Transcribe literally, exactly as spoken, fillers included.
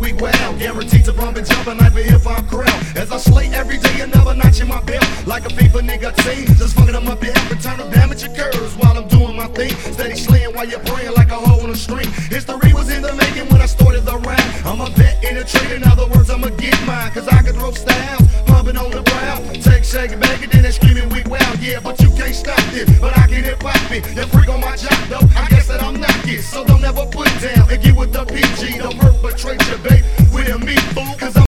we wow. Guaranteed to bump and jump a night for hip-hop crowd. As I slay every day, another notch in my belt. Like a FIFA nigga team, just fucking them up the app and turn them damage occurs while I'm doing my thing. Steady slaying while you're praying like a hole in a string. History was in the making when I started the rap. I'm a vet in a trade, in other words, I'ma get mine. Cause I can throw styles, pumping on the brow. Take, shake it back, and then they screaming we wow. Yeah, but you can't stop this, but I can hip hop it. You freak on my job though, I guess that I'm not it. So don't ever put down and get with the P G. Don't perpetrate your bait with a meat fool, cause I'm